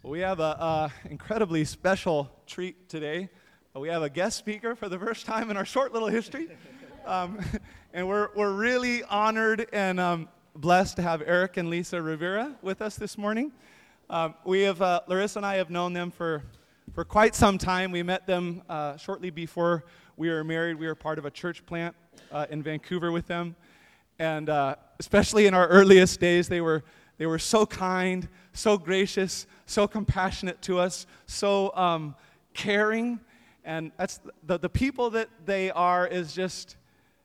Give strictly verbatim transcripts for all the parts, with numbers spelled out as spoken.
We have a uh, incredibly special treat today. We have a guest speaker for the first time in our short little history, um, and we're we're really honored and um, blessed to have Eric and Lisa Rivera with us this morning. Um, we have uh, Larissa and I have known them for for quite some time. We met them uh, shortly before we were married. We were part of a church plant uh, in Vancouver with them, and uh, especially in our earliest days, they were. They were so kind, so gracious, so compassionate to us, so um, caring, and that's the the people that they are is just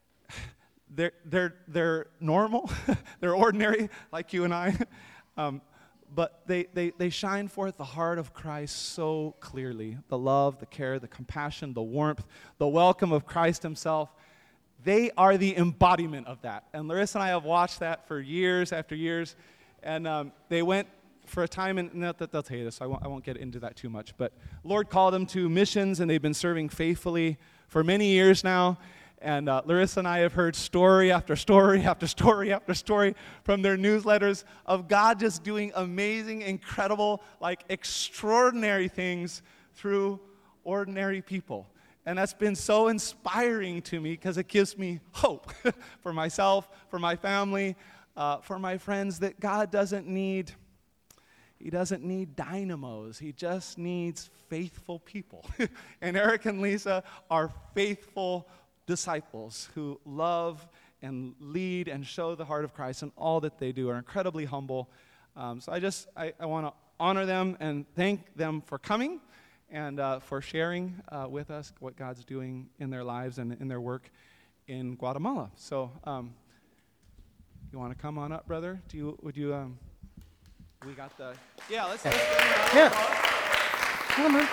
they're they're they're normal, they're ordinary like you and I, um, but they, they they shine forth the heart of Christ so clearly. The love, the care, the compassion, the warmth, the welcome of Christ Himself. They are the embodiment of that, and Larissa and I have watched that for years after years. And um, they went for a time, and no, they'll tell you this, so I won't, I won't get into that too much. But Lord called them to missions, and they've been serving faithfully for many years now. And uh, Larissa and I have heard story after story after story after story from their newsletters of God just doing amazing, incredible, like extraordinary things through ordinary people. And that's been so inspiring to me because it gives me hope for myself, for my family, Uh, for my friends, that God doesn't need, He doesn't need dynamos. He just needs faithful people. And Eric and Lisa are faithful disciples who love and lead and show the heart of Christ, and all that they do are incredibly humble. Um, so I just, I, I want to honor them and thank them for coming and uh, for sharing uh, with us what God's doing in their lives and in their work in Guatemala. So, um, you want to come on up, brother? Do you? Would you? Um, we got the. Yeah, let's. let's yeah. Come on.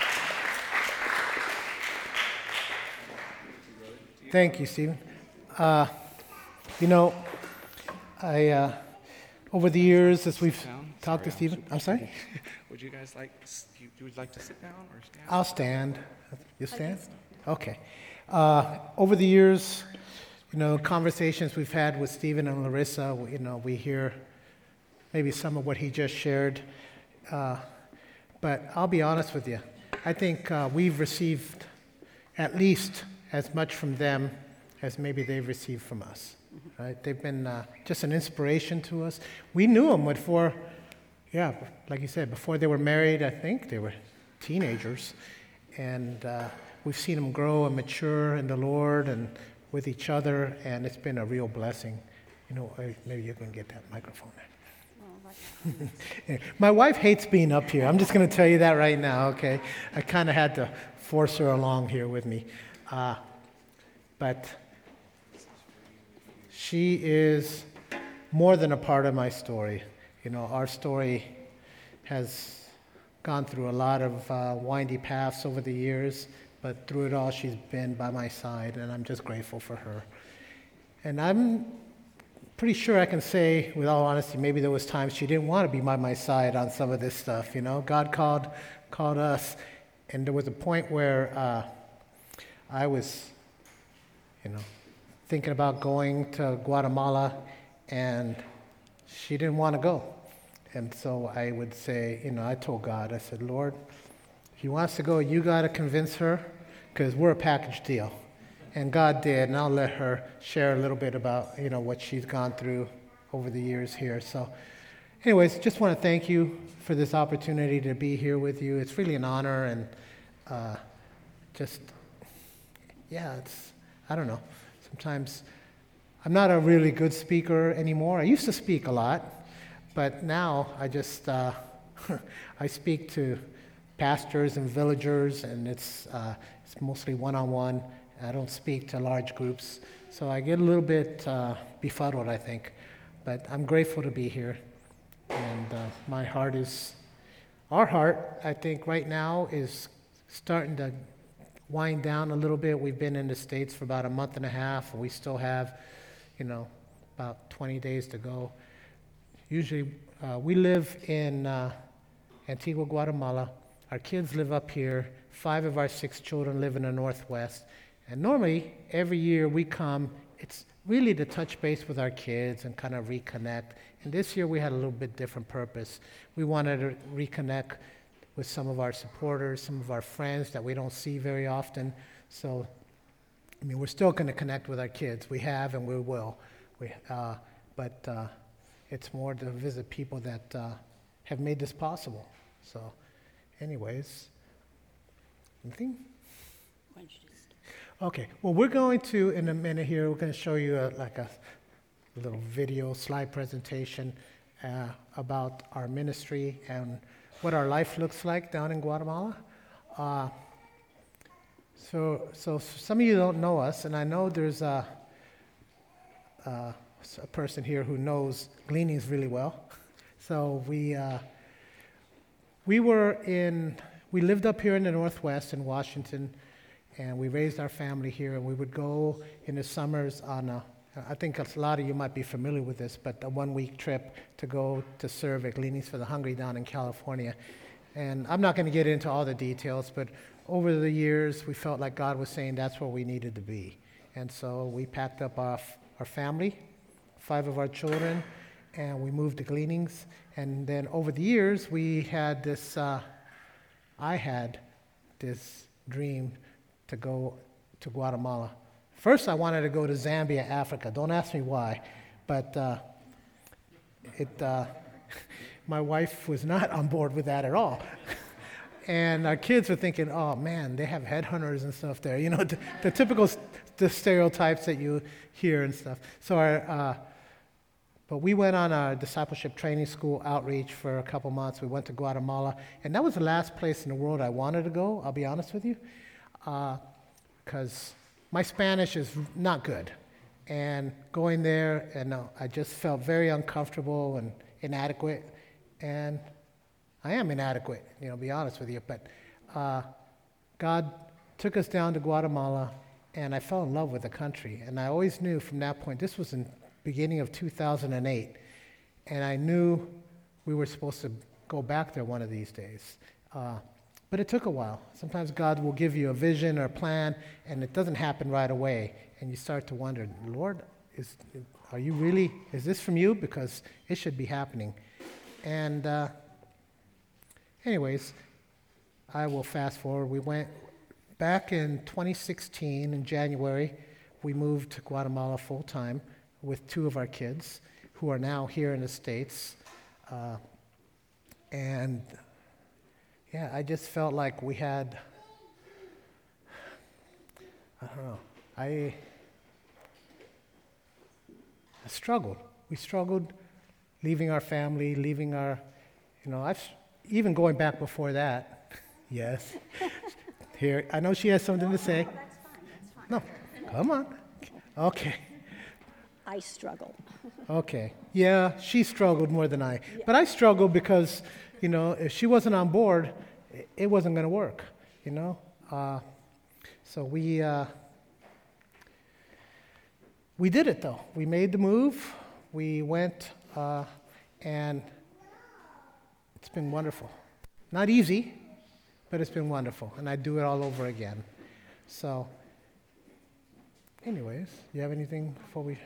Thank you, Stephen. Uh, you know, I uh, over the years as we've talked to Stephen. I'm sorry. Would you guys like? You, you would like to sit down or stand? I'll stand. You stand? Okay. Uh, over the years. You know, conversations we've had with Stephen and Larissa, you know, we hear maybe some of what he just shared. Uh, but I'll be honest with you. I think uh, we've received at least as much from them as maybe they've received from us. Right? They've been uh, just an inspiration to us. We knew them before, yeah, like you said, before they were married. I think they were teenagers. And uh, we've seen them grow and mature in the Lord and with each other, and it's been a real blessing. You know, maybe you can get that microphone there. My wife hates being up here. I'm just going to tell you that right now, okay? I kind of had to force her along here with me. Uh, but she is more than a part of my story. You know, our story has gone through a lot of uh, windy paths over the years, but through it all, she's been by my side, and I'm just grateful for her. And I'm pretty sure I can say, with all honesty, maybe there was times she didn't want to be by my side on some of this stuff, you know. God called called us, and there was a point where uh, I was, you know, thinking about going to Guatemala, and she didn't want to go. And so I would say, you know, I told God, I said, Lord, if He wants to go, you got to convince her, because we're a package deal. And God did, and I'll let her share a little bit about, you know, what she's gone through over the years here. So anyways, just want to thank you for this opportunity to be here with you. It's really an honor, and uh, just, yeah, it's, I don't know. Sometimes I'm not a really good speaker anymore. I used to speak a lot, but now I just, uh, I speak to pastors and villagers, and it's uh, it's mostly one-on-one. I don't speak to large groups, so I get a little bit uh, befuddled, I think. But I'm grateful to be here, and uh, my heart is, our heart, I think right now is starting to wind down a little bit. We've been in the States for about a month and a half, and we still have, you know, about twenty days to go. Usually, uh, we live in uh, Antigua, Guatemala. Our kids live up here. Five of our six children live in the Northwest. And normally, every year we come it's really to touch base with our kids and kind of reconnect. And this year we had a little bit different purpose. We wanted to reconnect with some of our supporters, some of our friends that we don't see very often. So, I mean, we're still going to connect with our kids. We have and we will. We, uh, but uh, it's more to visit people that uh, have made this possible. So, anyways, anything? Why don't you just- Okay. Well, we're going to, in a minute here, we're going to show you a, like a little video slide presentation uh, about our ministry and what our life looks like down in Guatemala. Uh, so, so some of you don't know us, and I know there's a, a, a person here who knows Gleanings really well. So we uh, we were in, we lived up here in the Northwest in Washington, and we raised our family here, and we would go in the summers on a, I think a lot of you might be familiar with this, but a one-week trip to go to serve at Gleanings for the Hungry down in California. And I'm not going to get into all the details, but over the years, we felt like God was saying that's where we needed to be. And so we packed up our, our family, five of our children, and we moved to Gleanings. And then over the years, we had this, uh, I had this dream to go to Guatemala. First, I wanted to go to Zambia, Africa. Don't ask me why, but uh, it, uh, my wife was not on board with that at all. And our kids were thinking, oh man, they have headhunters and stuff there. You know, the, the typical the stereotypes that you hear and stuff. So our, uh, but we went on a discipleship training school outreach for a couple months. We went to Guatemala, and that was the last place in the world I wanted to go, I'll be honest with you, because uh, my Spanish is not good, and going there, and uh, I just felt very uncomfortable and inadequate, and I am inadequate, you know, to be honest with you, but uh, God took us down to Guatemala, and I fell in love with the country, and I always knew from that point, this was in the beginning of two thousand eight, and I knew we were supposed to go back there one of these days. Uh, But it took a while. Sometimes God will give you a vision or a plan, and it doesn't happen right away. And you start to wonder, Lord, is, are you really, is this from you? Because it should be happening. And uh, anyways, I will fast forward. We went back in twenty sixteen, in January, we moved to Guatemala full time with two of our kids who are now here in the States. Uh, and Yeah, I just felt like we had, I don't know, I, I struggled. We struggled leaving our family, leaving our, you know, I've, even going back before that, yes. Here, I know she has something to say. No, that's fine, that's fine. No, come on. Okay, I struggle. okay. Yeah, she struggled more than I. But I struggled because, you know, if she wasn't on board, it wasn't going to work, you know. Uh, so we uh, we did it though. We made the move. We went, uh, and it's been wonderful. Not easy, but it's been wonderful, and I'd do it all over again. So, anyways, you have anything before we?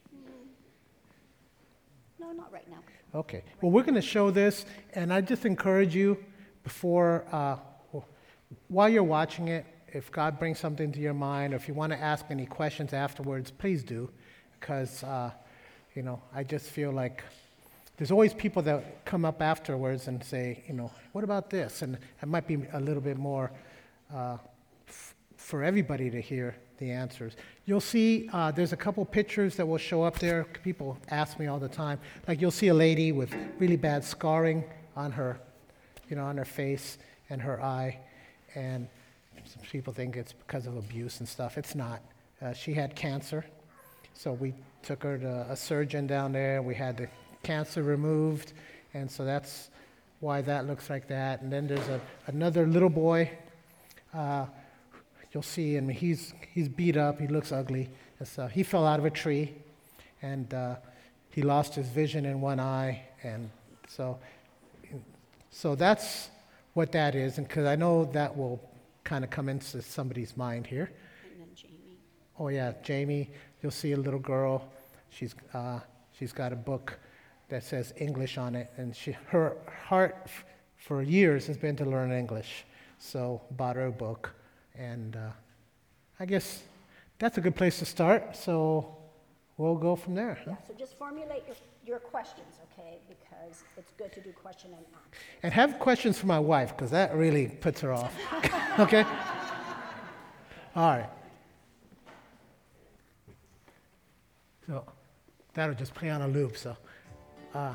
No, not right now. Okay. Well, we're going to show this, and I just encourage you before, uh, while you're watching it, if God brings something to your mind, or if you want to ask any questions afterwards, please do, because, uh, you know, I just feel like there's always people that come up afterwards and say, you know, what about this? And it might be a little bit more uh, f- for everybody to hear the answers. You'll see uh, there's a couple pictures that will show up there. People ask me all the time. Like you'll see a lady with really bad scarring on her, you know, on her face and her eye. And some people think it's because of abuse and stuff. It's not. Uh, she had cancer. So we took her to a surgeon down there. We had the cancer removed. And so that's why that looks like that. And then there's a, another little boy. Uh, You'll see him, he's, he's beat up, he looks ugly. And so he fell out of a tree, and uh, he lost his vision in one eye. And so, so that's what that is, and because I know that will kind of come into somebody's mind here. And then Jamie. Oh yeah, Jamie. you'll see a little girl. She's, uh, she's got a book that says English on it, and she, her heart f- for years has been to learn English. So bought her a book, and uh, I guess that's a good place to start. So we'll go from there. Huh? Yeah, so just formulate your, your questions, okay? Because it's good to do question and answer. And have questions for my wife, because that really puts her off. Okay? All right. So that'll just play on a loop. So, uh,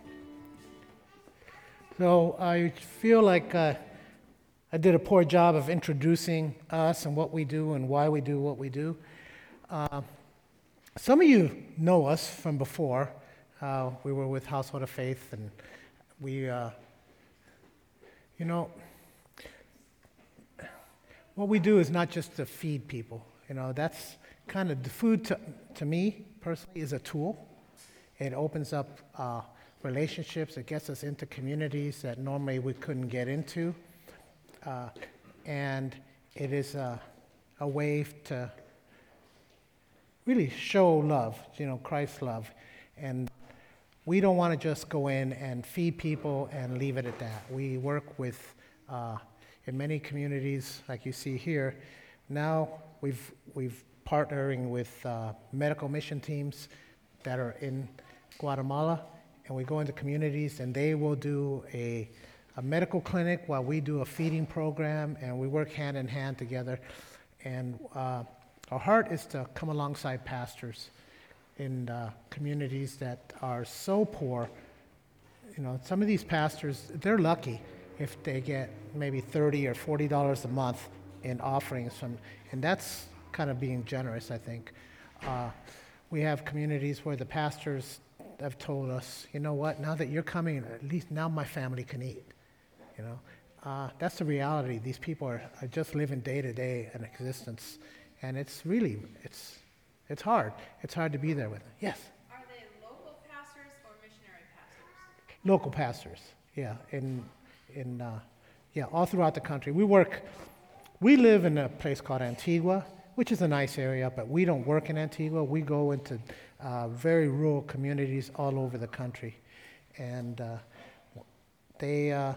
so I feel like uh, I did a poor job of introducing us and what we do and why we do what we do. Uh, some of you know us from before. Uh, we were with Household of Faith, and we, uh, you know, what we do is not just to feed people. You know, that's kind of the food to, to me personally is a tool. It opens up uh, relationships. It gets us into communities that normally we couldn't get into. Uh, and it is a, a way to really show love, you know, Christ's love. And we don't want to just go in and feed people and leave it at that. We work with, uh, in many communities, like you see here, now we've, we've partnering with uh, medical mission teams that are in Guatemala, and we go into communities, and they will do a, a medical clinic while we do a feeding program, and we work hand in hand together. And uh, our heart is to come alongside pastors in uh, communities that are so poor. You know, some of these pastors, they're lucky if they get maybe thirty or forty dollars a month in offerings from, and that's kind of being generous, I think. Uh, we have communities where the pastors have told us, you know what, now that you're coming, at least now my family can eat. You know, uh, that's the reality. These people are, are just living day to day an existence, and it's really, it's, it's hard. It's hard to be there with them. Yes. Are they local pastors or missionary pastors? Local pastors, yeah, in, in, uh, yeah, all throughout the country. We work. We live in a place called Antigua, which is a nice area, but we don't work in Antigua. We go into uh, very rural communities all over the country. And uh, they, uh,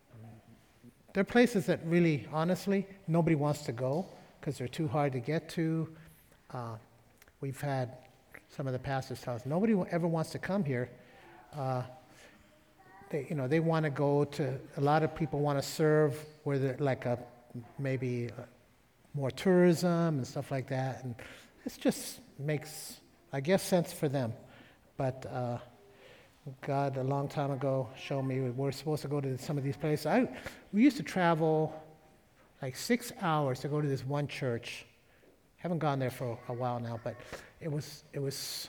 they're places that really, honestly, nobody wants to go because they're too hard to get to. Uh, we've had some of the pastors tell us, nobody ever wants to come here. Uh, they, you know, they want to go to, a lot of people want to serve where they're like a, maybe uh, more tourism and stuff like that, and it just makes, I guess, sense for them. But uh, God, a long time ago, showed me we're supposed to go to some of these places. I, we used to travel like six hours to go to this one church. Haven't gone there for a while now, but it was it was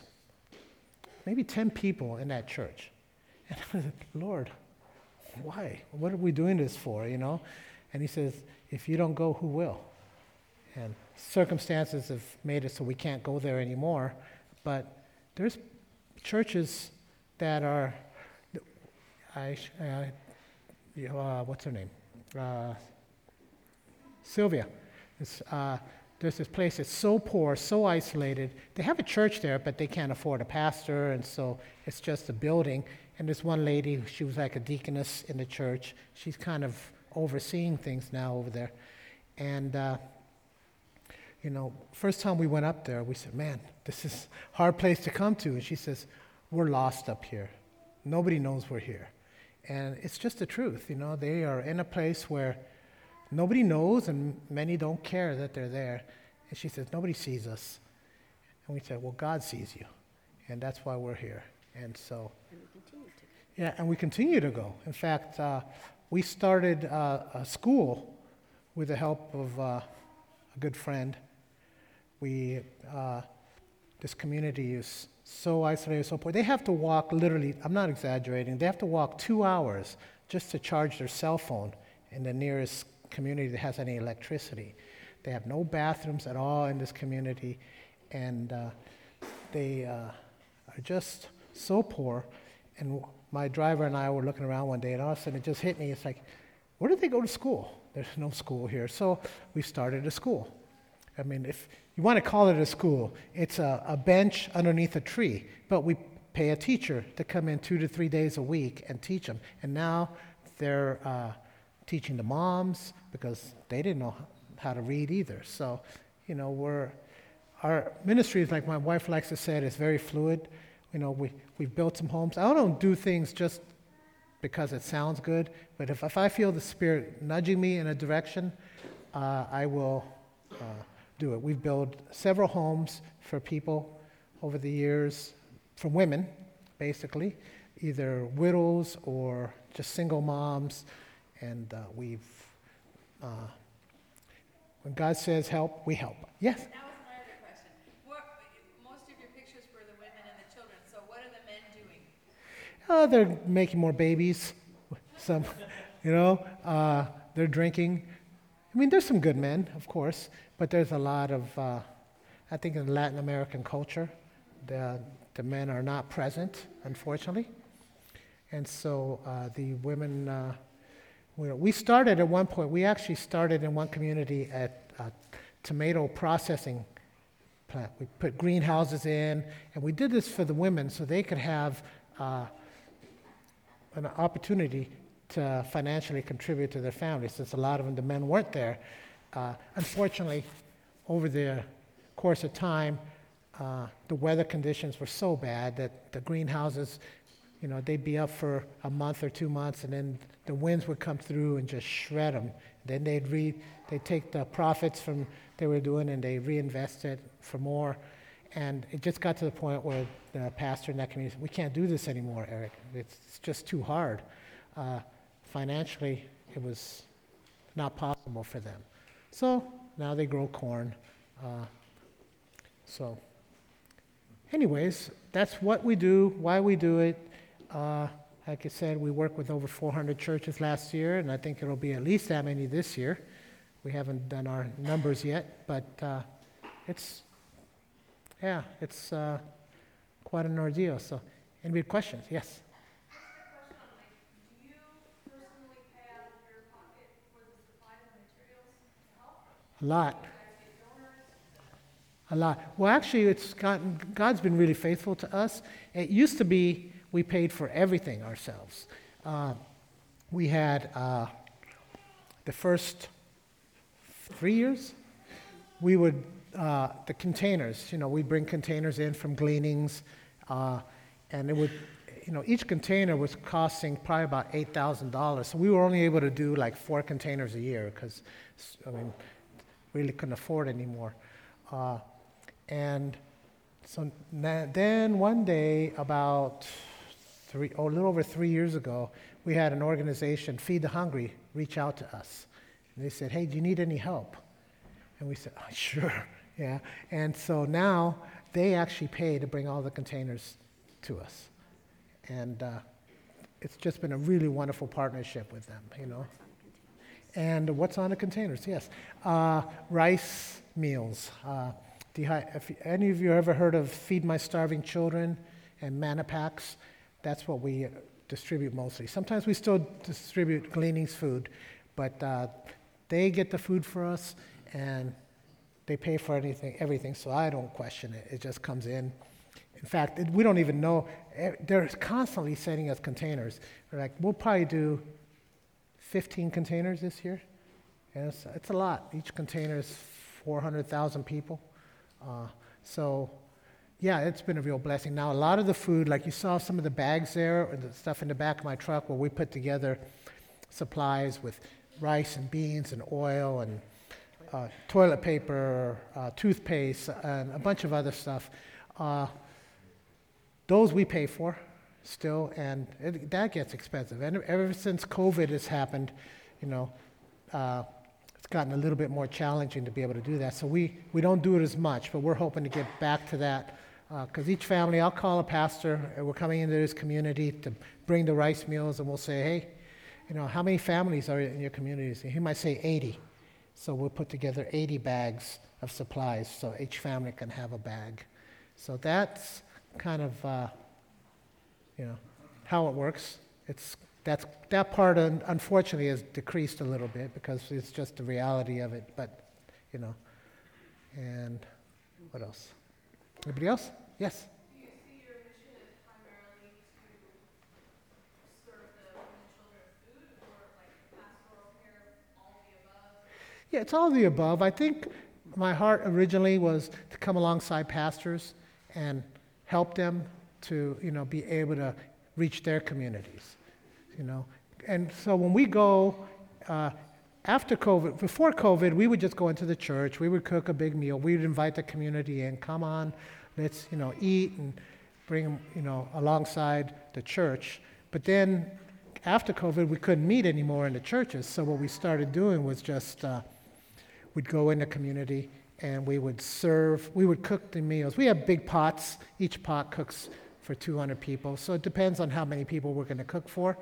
maybe ten people in that church. And I was like, Lord, why? What are we doing this for, you know? And he says, if you don't go, who will? And circumstances have made it so we can't go there anymore. But there's churches that are, I, uh, you know, uh, what's her name? Uh, Sylvia. It's, uh, there's this place that's so poor, so isolated. They have a church there, but they can't afford a pastor, and so it's just a building. And there's one lady, she was like a deaconess in the church. She's kind of overseeing things now over there. And, uh, you know, first time we went up there, we said, man, this is a hard place to come to. And she says, we're lost up here. Nobody knows we're here. And it's just the truth, you know. They are in a place where nobody knows and many don't care that they're there. And she says, nobody sees us. And we said, well, God sees you. And that's why we're here. And so, And we continue to. yeah, and we continue to go. In fact, uh, we started uh, a school with the help of uh, a good friend. We, uh, this community is so isolated, so poor. They have to walk literally, I'm not exaggerating, they have to walk two hours just to charge their cell phone in the nearest community that has any electricity. They have no bathrooms at all in this community, and uh, they uh, are just so poor. And my driver and I were looking around one day, and all of a sudden it just hit me. It's like, where did they go to school? There's no school here. So we started a school. I mean, if you want to call it a school, it's a, a bench underneath a tree, but we pay a teacher to come in two to three days a week and teach them. And now they're uh, teaching the moms because they didn't know how to read either. So, you know, we're, our ministry is, like my wife likes to say, it's very fluid. You know, we, we've built some homes. I don't do things just because it sounds good, but if, if I feel the Spirit nudging me in a direction, uh, I will uh, do it. We've built several homes for people over the years, for women, basically, either widows or just single moms, and uh, we've, uh, when God says help, we help. Yes? That was my other question. What, most of your pictures were the women and the children, so what are the men doing? Uh, they're making more babies, some, you know, uh, they're drinking. I mean, there's some good men, of course, but there's a lot of, uh, I think in Latin American culture, the, the men are not present, unfortunately. And so uh, the women, uh, we, we started at one point, we actually started in one community at a tomato processing plant. We put greenhouses in, and we did this for the women so they could have uh, an opportunity to financially contribute to their families, since a lot of them, the men weren't there. Uh, unfortunately, over the course of time, uh, the weather conditions were so bad that the greenhouses, you know, they'd be up for a month or two months, and then the winds would come through and just shred them. Then they'd re, they'd take the profits from they were doing and they reinvest it for more. And it just got to the point where the pastor in that community said, "We can't do this anymore, Eric. It's, it's just too hard." Uh, financially, it was not possible for them. So now they grow corn. Uh, so anyways, that's what we do, why we do it. Uh, like I said, we worked with over four hundred churches last year, and I think it'll be at least that many this year. We haven't done our numbers yet, but uh, it's, yeah, it's uh, quite an ordeal. So, any questions? Yes? A lot. A lot. Well, actually, it's gotten, God's been really faithful to us. It used to be we paid for everything ourselves. Uh, we had uh, the first three years, we would, uh, the containers, you know, we'd bring containers in from Gleanings, uh, and it would, you know, each container was costing probably about eight thousand dollars. So we were only able to do like four containers a year because, I mean, really couldn't afford anymore. Uh, and so na- then one day, about three, oh, a little over three years ago, we had an organization, Feed the Hungry, reach out to us. And they said, "Hey, do you need any help?" And we said, "Oh, sure, yeah." And so now they actually pay to bring all the containers to us. And uh, it's just been a really wonderful partnership with them, you know. And what's on the containers? Yes. Uh, rice meals. Uh, dehy- if any of you ever heard of Feed My Starving Children and Manna Packs? That's what we uh, distribute mostly. Sometimes we still distribute Gleanings food, but uh, they get the food for us, and they pay for anything, everything, so I don't question it. It just comes in. In fact, it, we don't even know. They're constantly sending us containers. They're like, "We'll probably do fifteen containers this year." And it's, it's a lot. Each container is four hundred thousand people. Uh, so, yeah, it's been a real blessing. Now, a lot of the food, like you saw some of the bags there, or the stuff in the back of my truck where we put together supplies with rice and beans and oil and uh, toilet paper, uh, toothpaste, and a bunch of other stuff. Uh, those we pay for still, and it, that gets expensive. And ever since COVID has happened, you know, uh, it's gotten a little bit more challenging to be able to do that. So we, we don't do it as much, but we're hoping to get back to that. Because uh, each family, I'll call a pastor, and we're coming into this community to bring the rice meals, and we'll say, "Hey, you know, how many families are in your communities?" And he might say eighty. So we'll put together eighty bags of supplies so each family can have a bag. So that's kind of, uh, you know, how it works. It's that's that part, un- unfortunately, has decreased a little bit because it's just the reality of it. But, you know, And what else? Anybody else? Yes? Do you see your mission as primarily to serve the women, children, food, or like pastoral care, all the above? Yeah, it's all of the above. I think my heart originally was to come alongside pastors and help them to, you know, be able to reach their communities, you know. And so when we go, uh, after COVID, before COVID, we would just go into the church, we would cook a big meal, we would invite the community in, come on, let's, you know, eat and bring them, you know, alongside the church. But then after COVID, we couldn't meet anymore in the churches, so what we started doing was just, uh, we'd go in the community and we would serve, we would cook the meals. We have big pots, each pot cooks for two hundred people, so it depends on how many people we're gonna cook for.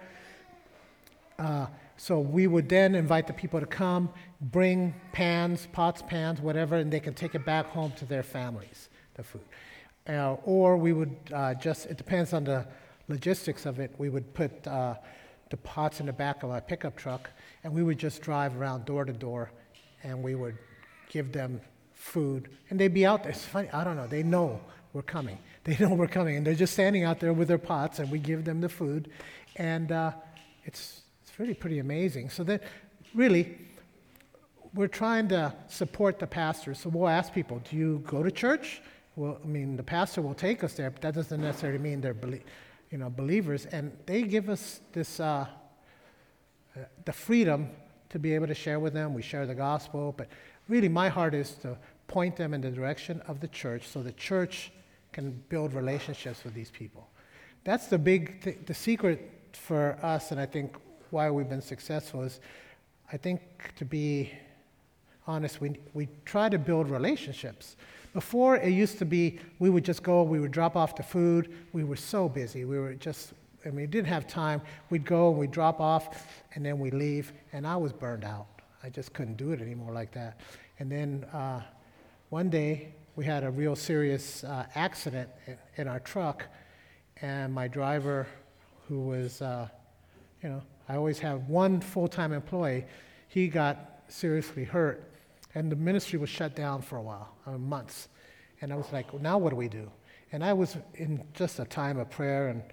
Uh, so we would then invite the people to come, bring pans, pots, pans, whatever, and they can take it back home to their families, the food. Uh, or we would uh, just, it depends on the logistics of it, we would put uh, the pots in the back of a pickup truck, and we would just drive around door to door, and we would give them food, and they'd be out there. It's funny, I don't know, they know we're coming. They know we're coming, and they're just standing out there with their pots, and we give them the food, and uh, it's it's really pretty amazing. So that really, we're trying to support the pastors. So we'll ask people, do you go to church? Well, I mean, the pastor will take us there, but that doesn't necessarily mean they're, belie- you know, believers, and they give us this uh, uh, the freedom to be able to share with them. We share the gospel, but really my heart is to point them in the direction of the church so the church can build relationships with these people. That's the big, th- the secret for us, and I think why we've been successful is, I think to be honest, we, we try to build relationships. Before it used to be, we would just go, we would drop off the food, we were so busy, we were just, I mean, we didn't have time. We'd go and we'd drop off, and then we leave, and I was burned out. I just couldn't do it anymore like that. And then uh, one day, we had a real serious uh, accident in, in our truck, and my driver, who was, uh, you know, I always have one full-time employee, he got seriously hurt, and the ministry was shut down for a while, uh, months. And I was like, well, now what do we do? And I was in just a time of prayer, and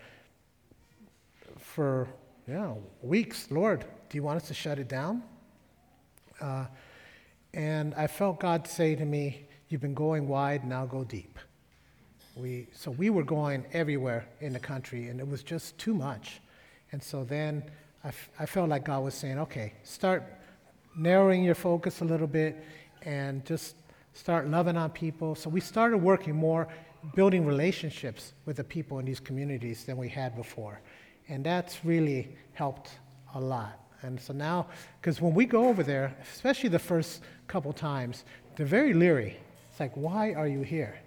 for, you know, weeks, Lord, do you want us to shut it down? Uh, and I felt God say to me, you've been going wide, now go deep. We, so we were going everywhere in the country, and it was just too much. And so then I, f- I felt like God was saying, okay, start narrowing your focus a little bit and just start loving on people. So we started working more, building relationships with the people in these communities than we had before. And that's really helped a lot. And so now, because when we go over there, especially the first couple times, they're very leery. It's like, why are you here?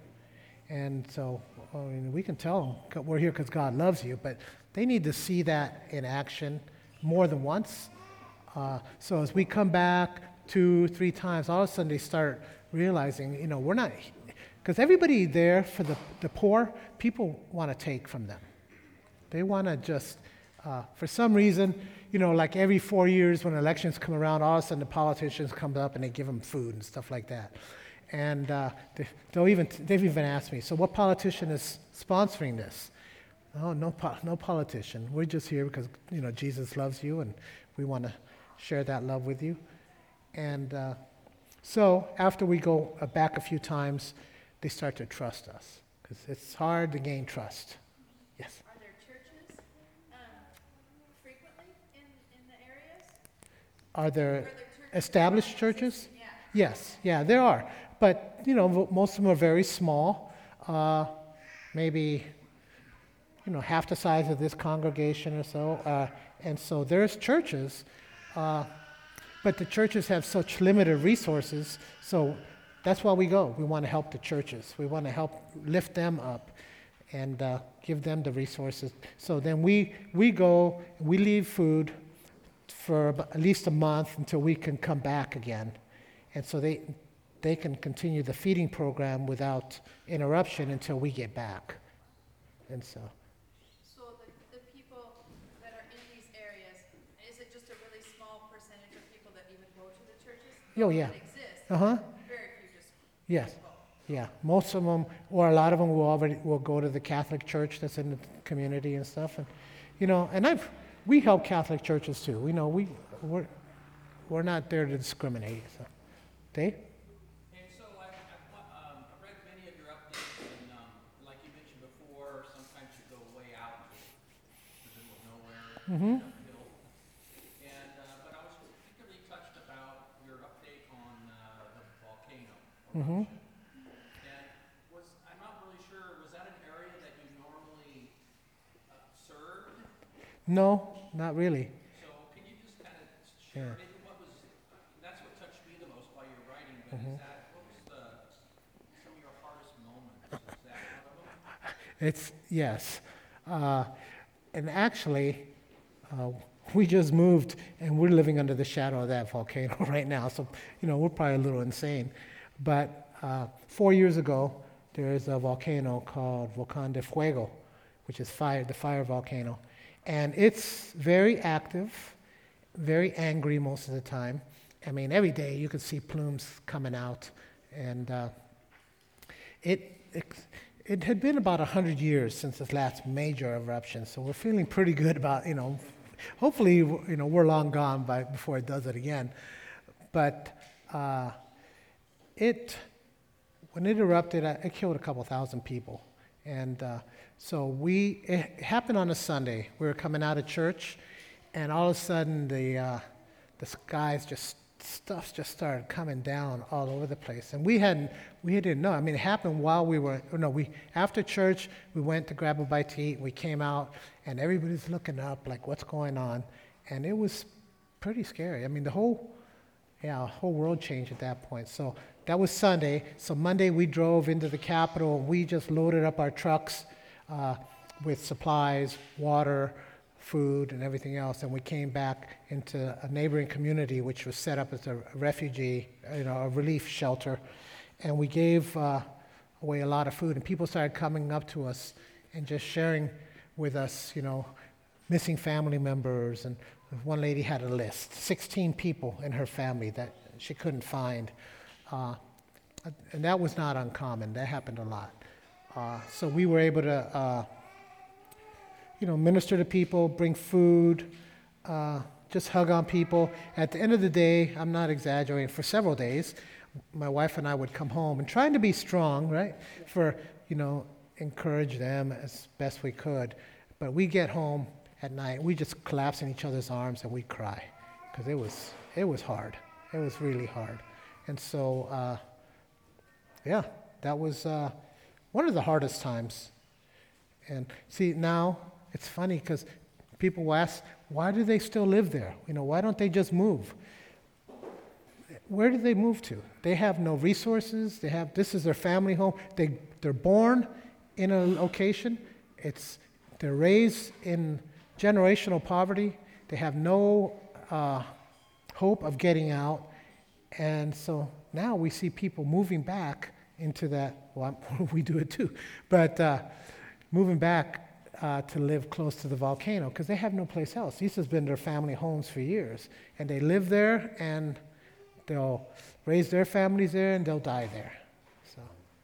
And so, I mean, we can tell them we're here because God loves you, but they need to see that in action more than once. Uh, so as we come back two, three times, all of a sudden they start realizing, you know, we're not, because everybody there for the, the poor, people want to take from them. They want to just, uh, for some reason, you know, like every four years when elections come around, all of a sudden the politicians come up and they give them food and stuff like that. And uh, they, they'll even, they've even asked me, so what politician is sponsoring this? Oh, no, po- no politician. We're just here because, you know, Jesus loves you and we want to share that love with you. And uh, so after we go uh, back a few times, they start to trust us because it's hard to gain trust. Yes? Are there churches um, frequently in, in the areas? Are there Are there churches established that are churches? existing? Yeah. Yes, yeah, there are. But, you know, vo- most of them are very small, uh, maybe, you know, half the size of this congregation or so. Uh, and so there's churches, uh, but the churches have such limited resources, so that's why we go. We want to help the churches. We want to help lift them up and uh, give them the resources. So then we, we go, we leave food for about at least a month until we can come back again. And so they they can continue the feeding program without interruption until we get back. And so, So the, the people that are in these areas, is it just a really small percentage of people that even go to the churches? oh yeah, That exist? uh-huh, Very few just Yes, yeah. Most of them, or a lot of them, will already will go to the Catholic church that's in the community and stuff. And you know, and I've we help Catholic churches too. We know we we're we're not there to discriminate. So, Dave. And so I, I, um, I read many of your updates, and um, like you mentioned before, sometimes you go way out to the middle of nowhere, Mm-hmm. uphill. And uh, but I was particularly touched about your update on uh, the volcano Mm-hmm. eruption. And was I'm not really sure. Was that an area that you normally uh, served? No, not really. So can you just kind of share Yeah. maybe what was? That's what touched me the most while you're writing. But Mm-hmm. is that what was the some of your hardest moments? Is that one of them? It's yes, uh, and actually, uh, we just moved and we're living under the shadow of that volcano right now. So you know we're probably a little insane, but uh, four years ago there is a volcano called Volcán de Fuego, which is fire, the fire volcano, and it's very active, very angry most of the time. I mean, every day you could see plumes coming out, and uh, it, it it had been about a hundred years since its last major eruption, so we're feeling pretty good about you know, hopefully you know we're long gone by before it does it again, but uh, it when it erupted, uh, it killed a couple thousand people, and uh, so we it happened on a Sunday. We were coming out of church, and all of a sudden the uh, the skies just stuff just started coming down all over the place, and we hadn't we didn't know. I mean, it happened while we were no we after church we went to grab a bite to eat. We came out, and everybody's looking up like what's going on, and it was pretty scary. I mean, the whole yeah whole world changed at that point. So that was Sunday. So Monday we drove into the Capitol. We just loaded up our trucks uh, with supplies, water, food, and everything else, and we came back into a neighboring community which was set up as a refugee, you know, a relief shelter, and we gave uh, away a lot of food, and people started coming up to us and just sharing with us, you know, missing family members, and one lady had a list, sixteen people in her family that she couldn't find, uh, and that was not uncommon. That happened a lot. Uh, so we were able to uh, you know, minister to people, bring food, uh, just hug on people. At the end of the day, I'm not exaggerating, for several days, my wife and I would come home and trying to be strong, right, for, you know, encourage them as best we could. But we get home at night, we just collapse in each other's arms and we cry, because it was, it was hard. It was really hard. And so, uh, yeah, that was uh, one of the hardest times. And see, now, it's funny because people will ask, why do they still live there? You know, why don't they just move? Where do they move to? They have no resources. They have this is their family home. They they're born in a location. It's they're raised in generational poverty. They have no uh, hope of getting out, and so now we see people moving back into that. Well, we do it too, but uh, moving back. Uh, to live close to the volcano because they have no place else. This has been their family homes for years, and they live there, and they'll raise their families there, and they'll die there. So,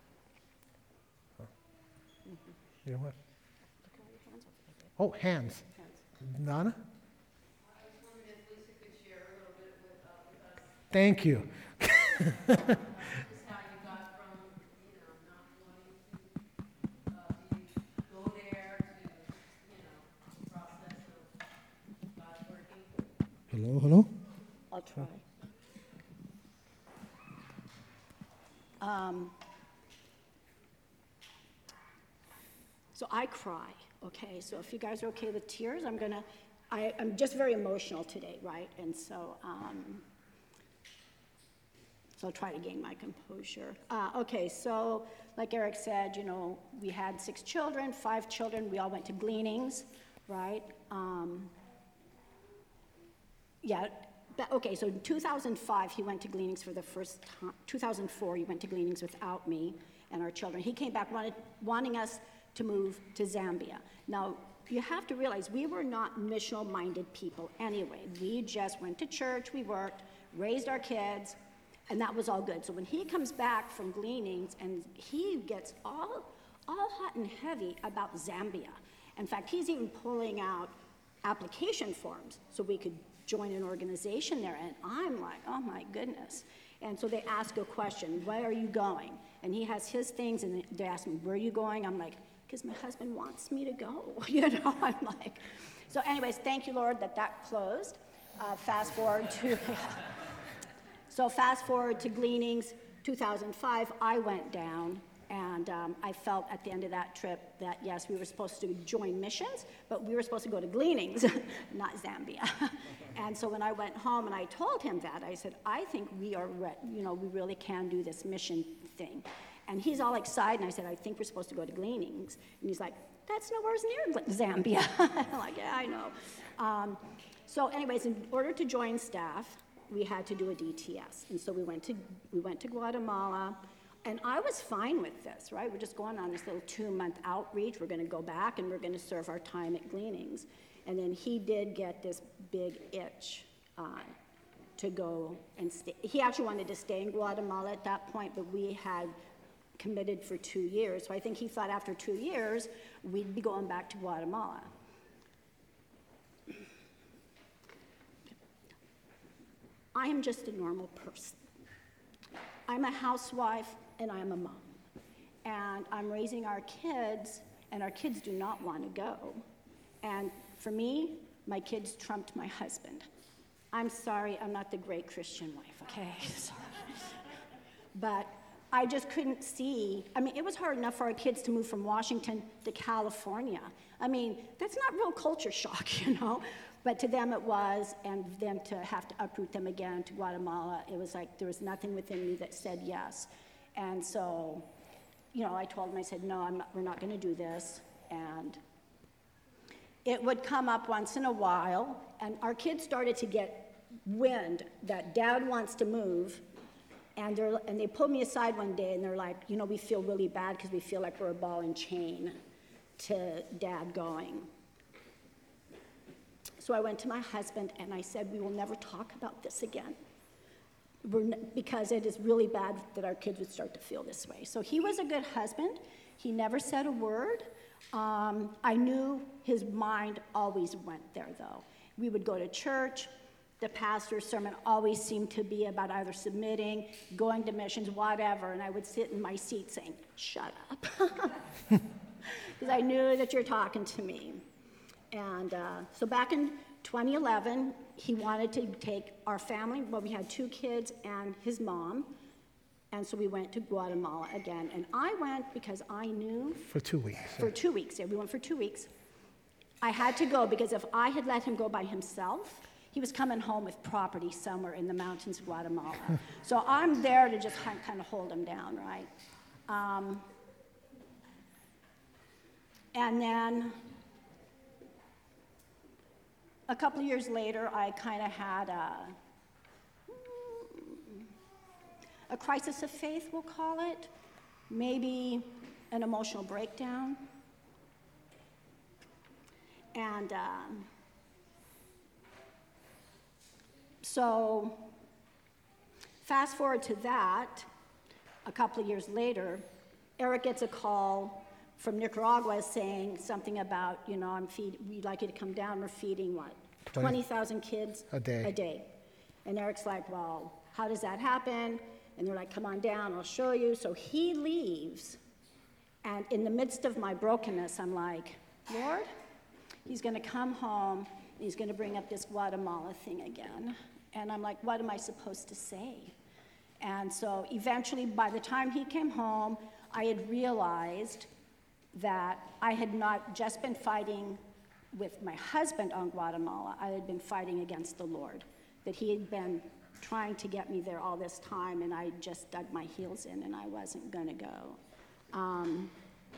you know what? Oh, hands. Nana? Thank you. Hello, hello? I'll try. Um, so I cry, okay? So if you guys are okay with tears, I'm gonna, I, I'm just very emotional today, right? And so, um, so I'll try to gain my composure. Uh, okay, so like Eric said, you know, we had six children, five children. We all went to gleanings, right? Um, yeah, but, okay, so in two thousand five, he went to gleanings for the first time. two thousand four, he went to gleanings without me and our children. He came back wanted, wanting us to move to Zambia. Now, you have to realize we were not missional-minded people anyway. We just went to church, we worked, raised our kids, And that was all good. So when he comes back from gleanings and he gets all, all hot and heavy about Zambia. In fact, he's even pulling out application forms so we could join an organization there. And I'm like, oh my goodness. And so they ask a question, where are you going? And he has his things, and they ask me, where are you going? I'm like, because my husband wants me to go. You know, I'm like, so anyways, thank you, Lord, that that closed. Uh, fast forward to, so fast forward to Gleanings, two thousand five, I went down, and um, I felt at the end of that trip that, yes, we were supposed to join missions, but we were supposed to go to Gleanings, not Zambia. And so when I went home and I told him that, I said, I think we are, re- you know, we really can do this mission thing. And he's all excited, and I said, I think we're supposed to go to Gleanings. And he's like, that's nowhere near Zambia. I'm like, yeah, I know. Um, so anyways, in order to join staff, we had to do a D T S. And so we went to, we went to Guatemala, and I was fine with this, right? We're just going on this little two-month outreach. We're going to go back, and we're going to serve our time at Gleanings. And then he did get this big itch uh, to go and stay. He actually wanted to stay in Guatemala at that point, but we had committed for two years. So I think he thought after two years, we'd be going back to Guatemala. I am just a normal person. I'm a housewife and I'm a mom. And I'm raising our kids, and our kids do not want to go. And for me, my kids trumped my husband. I'm sorry, I'm not the great Christian wife, okay? But I just couldn't see. I mean, it was hard enough for our kids to move from Washington to California. I mean, that's not real culture shock, you know? But to them it was, and then to have to uproot them again to Guatemala, it was like there was nothing within me that said yes. And so, you know, I told them, I said, no, I'm not, we're not going to do this. And it would come up once in a while, and our kids started to get wind that Dad wants to move. And, they're, and they pulled me aside one day, and they're like, you know, we feel really bad because we feel like we're a ball and chain to Dad going. So I went to my husband, and I said, we will never talk about this again, We're n- because it is really bad that our kids would start to feel this way. So he was a good husband. He never said a word. Um, I knew his mind always went there, though. We would go to church. The pastor's sermon always seemed to be about either submitting, going to missions, whatever, and I would sit in my seat saying, shut up, because I knew that you're talking to me. And uh, so back in twenty eleven, he wanted to take our family, well, we had two kids and his mom, and so we went to Guatemala again. And I went because I knew... For two weeks. For two weeks, yeah, we went for two weeks. I had to go because if I had let him go by himself, he was coming home with property somewhere in the mountains of Guatemala. So I'm there to just kind of hold him down, right? Um, and then a couple of years later, I kind of had a, a crisis of faith, we'll call it, maybe an emotional breakdown. And um, so fast forward to that, a couple of years later, Eric gets a call from Nicaragua saying something about, you know, I'm feed, we'd like you to come down, we're feeding what? twenty thousand kids a day. a day. And Eric's like, well, how does that happen? And they're like, come on down, I'll show you. So he leaves, and in the midst of my brokenness, I'm like, Lord, he's gonna come home, and he's gonna bring up this Guatemala thing again. And I'm like, what am I supposed to say? And so eventually, by the time he came home, I had realized that I had not just been fighting with my husband on Guatemala, I had been fighting against the Lord, that he had been trying to get me there all this time, and I just dug my heels in, and I wasn't gonna go. Um,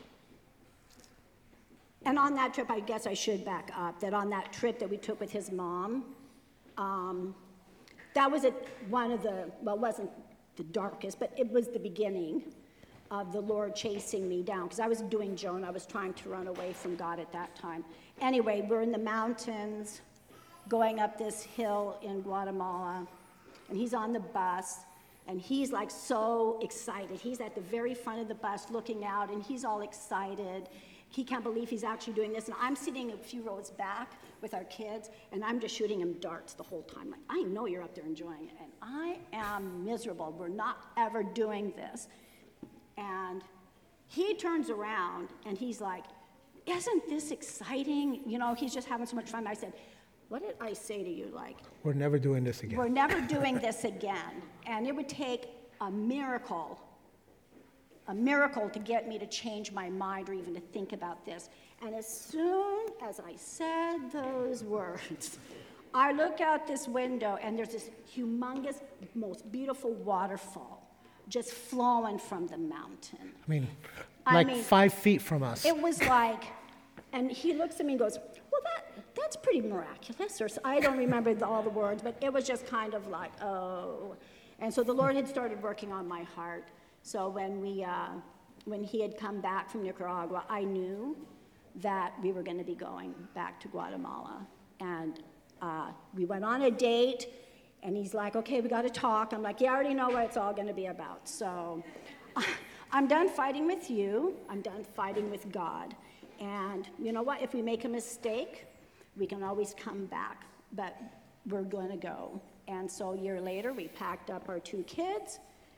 and on that trip, I guess I should back up, that on that trip that we took with his mom, um, that was at one of the, well, it wasn't the darkest, but it was the beginning of the Lord chasing me down, because I was doing Jonah. I was trying to run away from God at that time. Anyway, we're in the mountains, going up this hill in Guatemala, and he's on the bus, And he's like so excited. He's at the very front of the bus looking out, and he's all excited. He can't believe he's actually doing this. And I'm sitting a few rows back with our kids, and I'm just shooting him darts the whole time. Like, I know you're up there enjoying it, and I am miserable. We're not ever doing this. And he turns around, and he's like, isn't this exciting? You know, he's just having so much fun. I said, what did I say to you? Like, We're never doing this again. we're never doing this again. And it would take a miracle, a miracle to get me to change my mind or even to think about this. And as soon as I said those words, I look out this window and there's this humongous, most beautiful waterfall just flowing from the mountain. I mean, I like mean, five feet from us. It was like, and he looks at me and goes, well, that, that's pretty miraculous. Or so, I don't remember the, all the words, but it was just kind of like, oh. And so the Lord had started working on my heart. So when we, uh, when he had come back from Nicaragua, I knew that we were going to be going back to Guatemala. And uh, we went on a date, and he's like, okay, we got to talk. I'm like, yeah, I already know what it's all going to be about. So I'm done fighting with you. I'm done fighting with God. And you know what? If we make a mistake, we can always come back. But we're going to go. And so a year later, we packed up our two kids.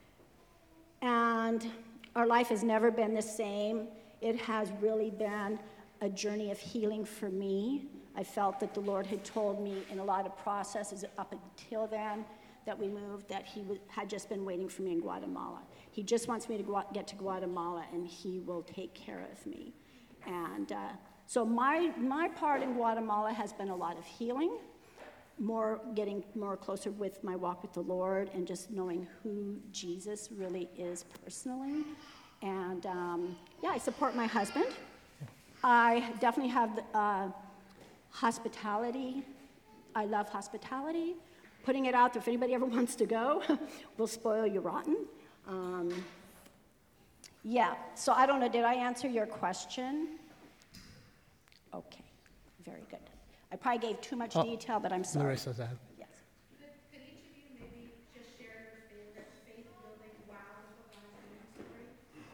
And our life has never been the same. It has really been a journey of healing for me. I felt that the Lord had told me in a lot of processes up until then that we moved, that he w- had just been waiting for me in Guatemala. He just wants me to gu- get to Guatemala, and he will take care of me. And uh, so my, my part in Guatemala has been a lot of healing, more getting more closer with my walk with the Lord and just knowing who Jesus really is personally. And um, yeah, I support my husband. I definitely have the, uh, hospitality. I love hospitality. Putting it out there, if anybody ever wants to go, we'll spoil you rotten. Um, yeah, so I don't know, did I answer your question? Okay, very good. I probably gave too much Oh, detail, but I'm sorry. Larissa said. Yes. Could, could each of you maybe just share your favorite faith-building wow of a God story?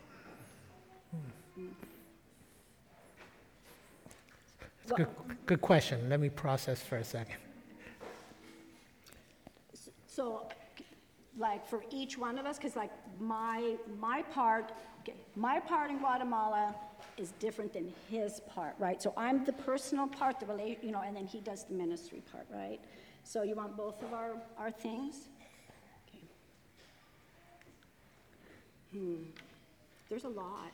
It's a good, good question. Let me process for a second. So, like for each one of us, because like my my part, okay, my part in Guatemala is different than his part, right? So I'm the personal part, the relate, you know, and then he does the ministry part, right? So you want both of our our things? Okay. Hmm. There's a lot.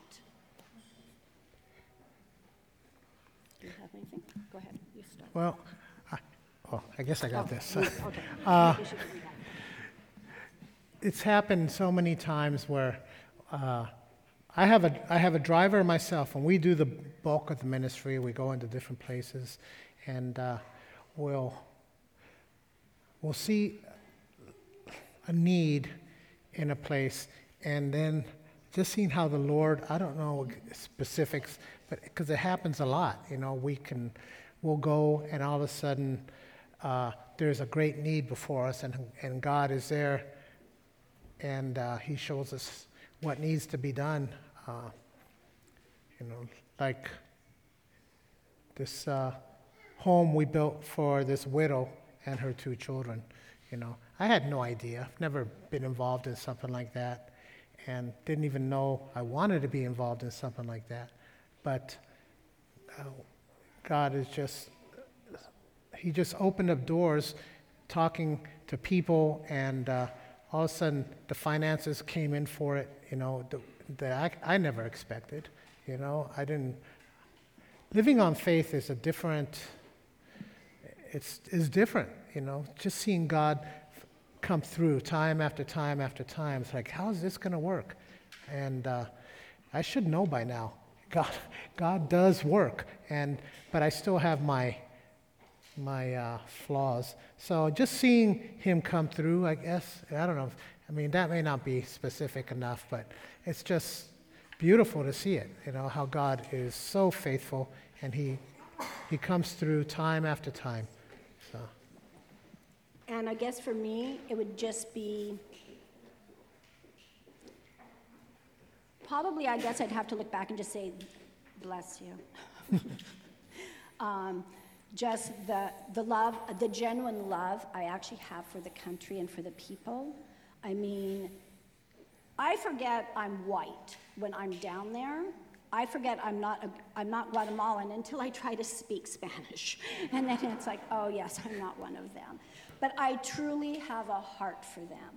Do you have anything? Go ahead. You start. Well, I, oh, I guess I got Oh, this. you- okay. Uh, You should read that. It's happened so many times where uh, I have a I have a driver myself, and we do the bulk of the ministry. We go into different places, and uh, we'll we'll see a need in a place, and then just seeing how the Lord, I don't know specifics, but because it happens a lot, you know, we can we'll go, and all of a sudden uh, there's a great need before us, and and God is there. And uh, he shows us what needs to be done. Uh, you know, like this uh, home we built for this widow and her two children. You know, I had no idea. I've never been involved in something like that, and didn't even know I wanted to be involved in something like that. But uh, God is just, he just opened up doors, talking to people, and uh, all of a sudden, the finances came in for it, you know, that I, I never expected, you know. I didn't, living on faith is a different, it's is different, you know. Just seeing God f- come through time after time after time, it's like, how is this going to work? And uh, I should know by now. God, God does work, and but I still have my my uh, flaws. So just seeing him come through, I guess, I don't know, if, I mean, that may not be specific enough, but it's just beautiful to see it, you know, how God is so faithful, and he he comes through time after time. So And I guess for me, it would just be probably, I guess I'd have to look back and just say, bless you. um, just the, the love, the genuine love I actually have for the country and for the people. I mean, I forget I'm white when I'm down there. I forget I'm not, a, I'm not Guatemalan until I try to speak Spanish. And then it's like, oh yes, I'm not one of them. But I truly have a heart for them.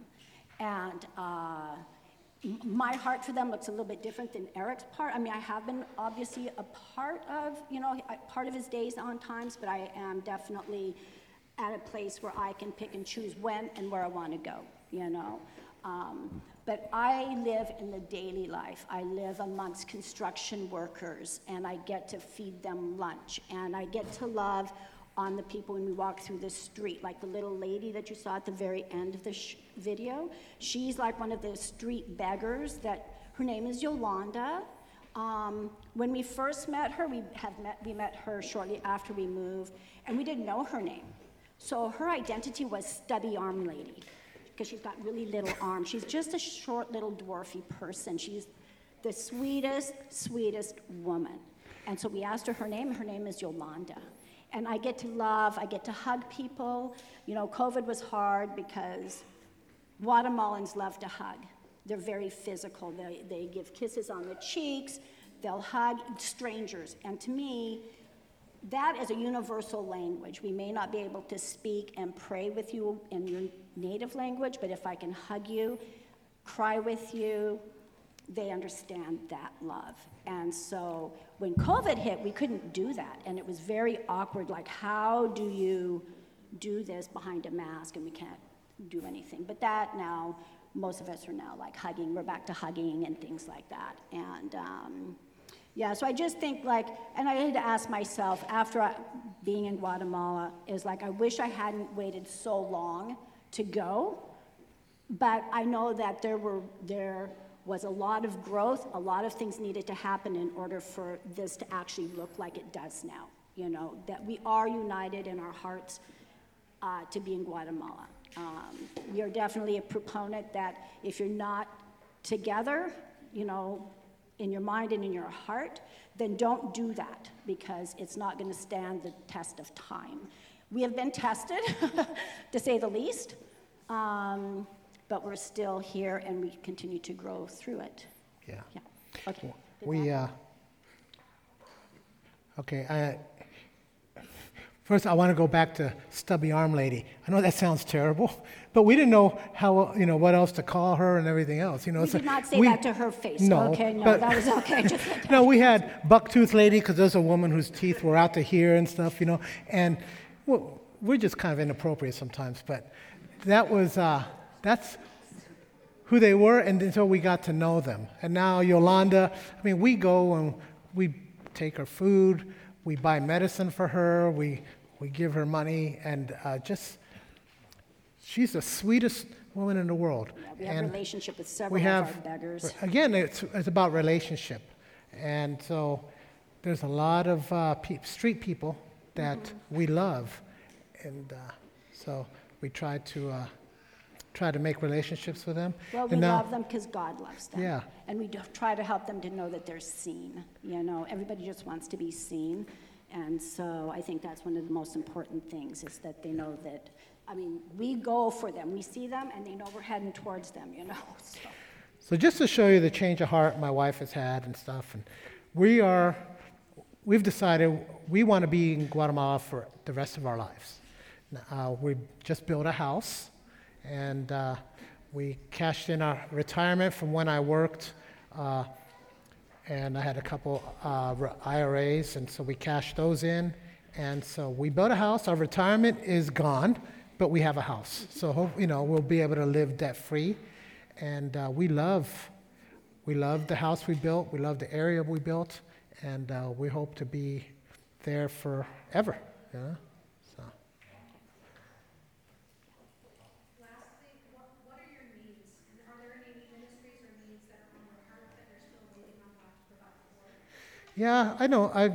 And uh, m- my heart for them looks a little bit different than Eric's part. I mean, I have been obviously a part of, you know, I- part of his days on times, but I am definitely at a place where I can pick and choose when and where I want to go, you know. Um, but I live in the daily life. I live amongst construction workers, and I get to feed them lunch, and I get to love on the people when we walk through the street, like the little lady that you saw at the very end of the sh- video. She's like one of the street beggars that, her name is Yolanda. Um, when we first met her, we have met, we met her shortly after we moved, and we didn't know her name. So her identity was Stubby Arm Lady, because she's got really little arms. She's just a short little dwarfy person. She's the sweetest, sweetest woman. And so we asked her her name, and her name is Yolanda. And I get to love, I get to hug people. You know, COVID was hard because Guatemalans love to hug. They're very physical. They, they give kisses on the cheeks. They'll hug strangers. And to me, that is a universal language. We may not be able to speak and pray with you in your native language, but if I can hug you, cry with you, they understand that love. And so when COVID hit, we couldn't do that. And it was very awkward, like, how do you do this behind a mask? And we can't do anything. But that now, most of us are now like hugging. We're back to hugging and things like that. And um, yeah, so I just think like, and I had to ask myself after I, being in Guatemala, is like, I wish I hadn't waited so long to go. But I know that there were, there was a lot of growth, a lot of things needed to happen in order for this to actually look like it does now. You know, that we are united in our hearts uh, to be in Guatemala. Um, we are definitely a proponent that if you're not together, you know, in your mind and in your heart, then don't do that, because it's not going to stand the test of time. We have been tested, to say the least, um, but we're still here and we continue to grow through it. Yeah. Yeah. Okay. We, uh, okay, I, first I want to go back to Stubby Arm Lady. I know that sounds terrible, but we didn't know how, you know, what else to call her and everything else. You know, We so did not say we- that to her face. No, Okay, no, but- that was okay. Just No, we had Bucktooth Lady because there's a woman whose teeth were out to here and stuff, you know, and well, we're just kind of inappropriate sometimes, but that was, uh, that's who they were, and until we got to know them. And now Yolanda, I mean, we go and we take her food, we buy medicine for her, we, we give her money, and uh, just, she's the sweetest woman in the world. Yeah, we have a And relationship with several we have, of our beggars. again, it's, it's about relationship. And so there's a lot of uh, pe- street people that Mm-hmm. we love. And uh, so we try to uh, try to make relationships with them. Well, we And now- love them because God loves them. Yeah. And we do try to help them to know that they're seen. You know, everybody just wants to be seen. And so I think that's one of the most important things, is that they know that, I mean, we go for them. We see them and they know we're heading towards them, you know. So. So just to show you the change of heart my wife has had and stuff, and we are, we've decided we want to be in Guatemala for the rest of our lives. Uh, we just built a house, and uh, we cashed in our retirement from when I worked, uh, and I had a couple uh, I R As, and so we cashed those in, and so we built a house. Our retirement is gone, but we have a house, so hope, you know, we'll be able to live debt-free. And uh, we love, we love the house we built. We love the area we built, and uh, we hope to be there forever. You know? So. Lastly, what, what are your needs? And are there any ministries or needs that are on your heart that you're still waiting on God to provide for? Yeah, I know. I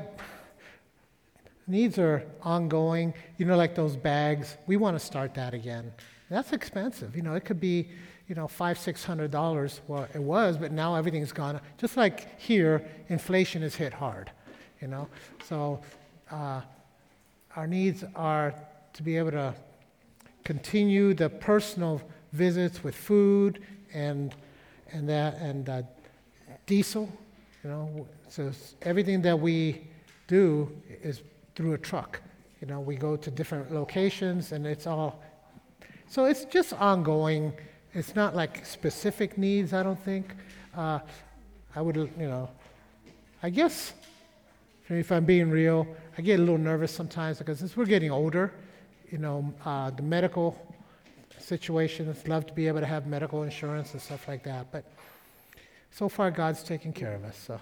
needs are ongoing. You know, like those bags. We want to start that again. That's expensive. You know, it could be, you know, five, six hundred dollars. Well, it was, but now everything's gone. Just like here, inflation is hit hard. You know, so uh, our needs are to be able to continue the personal visits with food and and that and uh, diesel. You know, so everything that we do is through a truck. You know, we go to different locations, and it's all. So it's just ongoing. It's not like specific needs, I don't think. Uh, I would, you know, I guess, if I'm being real, I get a little nervous sometimes because as we're getting older, you know, uh, the medical situations, love to be able to have medical insurance and stuff like that. But so far, God's taking care of us. So.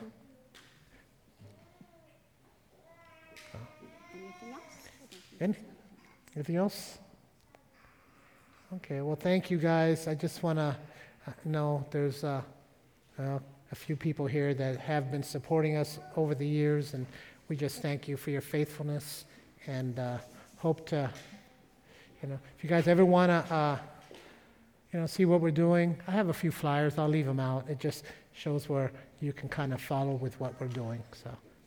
Anything else? Any, anything else? Okay, well, thank you guys. I just want to know there's uh, uh, a few people here that have been supporting us over the years, and we just thank you for your faithfulness and uh, hope to, you know, if you guys ever want to, uh, you know, see what we're doing, I have a few flyers. I'll leave them out. It just shows where you can kind of follow with what we're doing. So,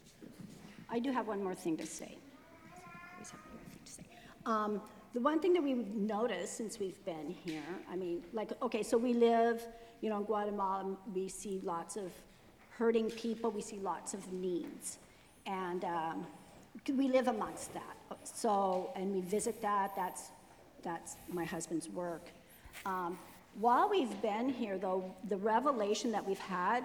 I do have one more thing to say. Always have one more thing to say. Um, The one thing that we've noticed since we've been here, I mean, like, okay, so we live, you know, in Guatemala, we see lots of hurting people, we see lots of needs. And um, we live amongst that. So, and we visit that, that's, that's my husband's work. Um, while we've been here, though, the revelation that we've had,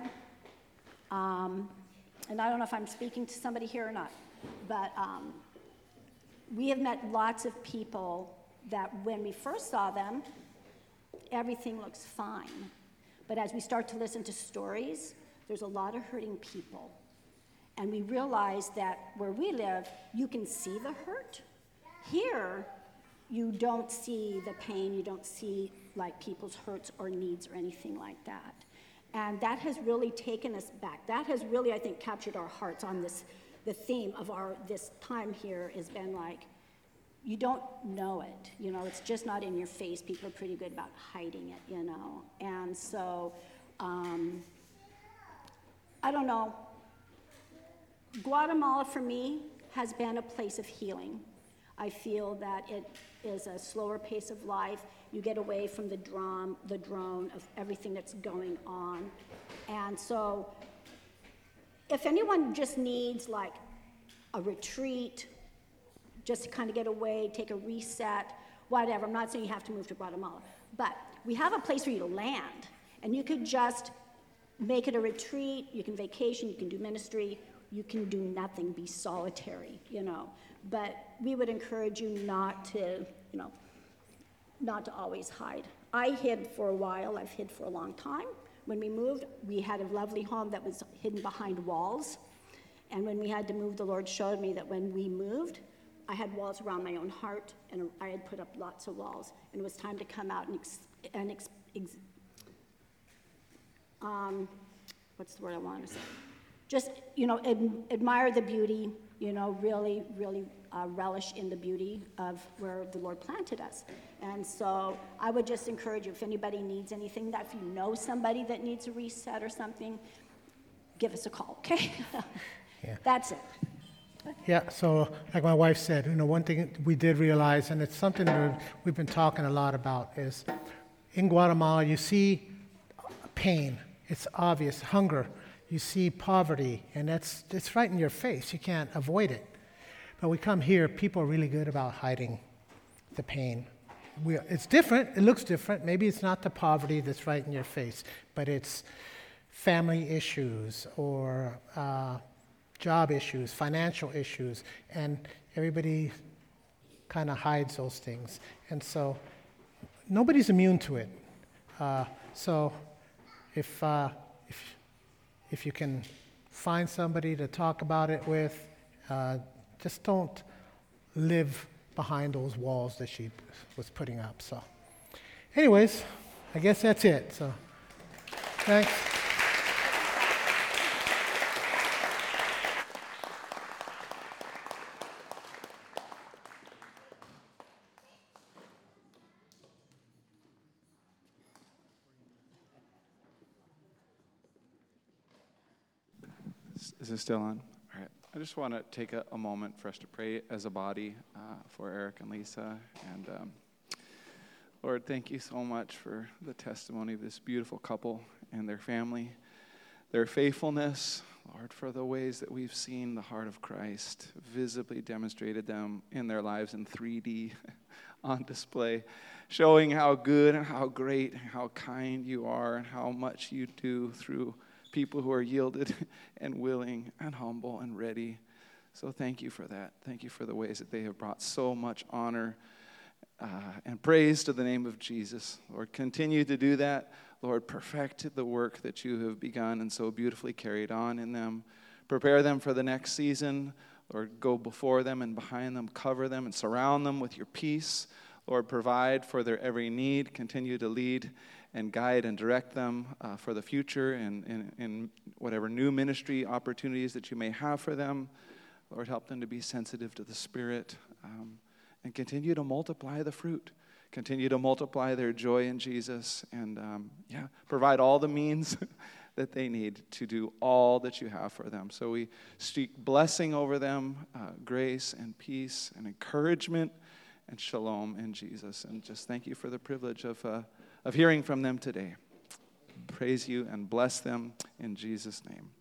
um, and I don't know if I'm speaking to somebody here or not, but um, we have met lots of people that when we first saw them, everything looks fine. But as we start to listen to stories, there's a lot of hurting people. And we realize that where we live, you can see the hurt. Here, you don't see the pain, you don't see like people's hurts or needs or anything like that. And that has really taken us back. That has really, I think, captured our hearts on this. The theme of our this time here has been like, you don't know it, you know, it's just not in your face. People are pretty good about hiding it, you know. And so, um, I don't know. Guatemala for me has been a place of healing. I feel that it is a slower pace of life. You get away from the drum, the drone of everything that's going on. And so, if anyone just needs like a retreat, just to kind of get away, take a reset, whatever, I'm not saying you have to move to Guatemala, but we have a place for you to land, and you could just make it a retreat, you can vacation, you can do ministry, you can do nothing, be solitary, you know, but we would encourage you not to, you know, not to always hide. I hid for a while, I've hid for a long time. When we moved, we had a lovely home that was hidden behind walls. And when we had to move, the Lord showed me that when we moved, I had walls around my own heart, and I had put up lots of walls. And it was time to come out and, ex- and ex- ex- um, what's the word I want to say? Just, you know, ad- admire the beauty, you know, really, really uh, relish in the beauty of where the Lord planted us. And so I would just encourage you, if anybody needs anything, that if you know somebody that needs a reset or something, give us a call, okay? Yeah. That's it. Yeah, so like my wife said, you know, one thing we did realize, and it's something that we've been talking a lot about, is in Guatemala you see pain. It's obvious, hunger. You see poverty, and that's it's right in your face. You can't avoid it. But we come here, people are really good about hiding the pain. We, it's different. It looks different. Maybe it's not the poverty that's right in your face, but it's family issues or uh, job issues, financial issues, and everybody kind of hides those things. And so nobody's immune to it. Uh, so if, uh, if, if you can find somebody to talk about it with, uh, just don't live behind those walls that she was putting up. So anyways, I guess that's it. So thanks. Is this still on? All right. I just want to take a, a moment for us to pray as a body uh, for Eric and Lisa. And um, Lord, thank you so much for the testimony of this beautiful couple and their family, their faithfulness, Lord, for the ways that we've seen the heart of Christ visibly demonstrated them in their lives in three D on display, showing how good and how great and how kind you are and how much you do through people who are yielded and willing and humble and ready. So thank you for that. Thank you for the ways that they have brought so much honor uh, and praise to the name of Jesus. Lord, continue to do that. Lord, perfect the work that you have begun and so beautifully carried on in them. Prepare them for the next season. Lord, go before them and behind them. Cover them and surround them with your peace. Lord, provide for their every need. Continue to lead and guide and direct them uh, for the future and in, in whatever new ministry opportunities that you may have for them. Lord, help them to be sensitive to the Spirit um, and continue to multiply the fruit. Continue to multiply their joy in Jesus and, um, yeah, provide all the means that they need to do all that you have for them. So we speak blessing over them, uh, grace and peace and encouragement and shalom in Jesus. And just thank you for the privilege of uh, of hearing from them today. Praise you and bless them in Jesus' name.